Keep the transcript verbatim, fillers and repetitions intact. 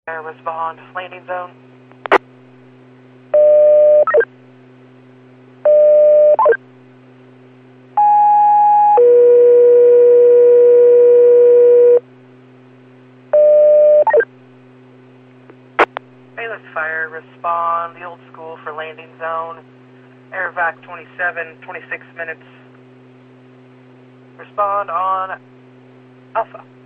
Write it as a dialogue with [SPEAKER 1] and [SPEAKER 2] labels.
[SPEAKER 1] Respond, landing zone. Bayless Fire, respond, the old school for landing zone. Airvac twenty-seven, twenty-six minutes. Respond on Alpha.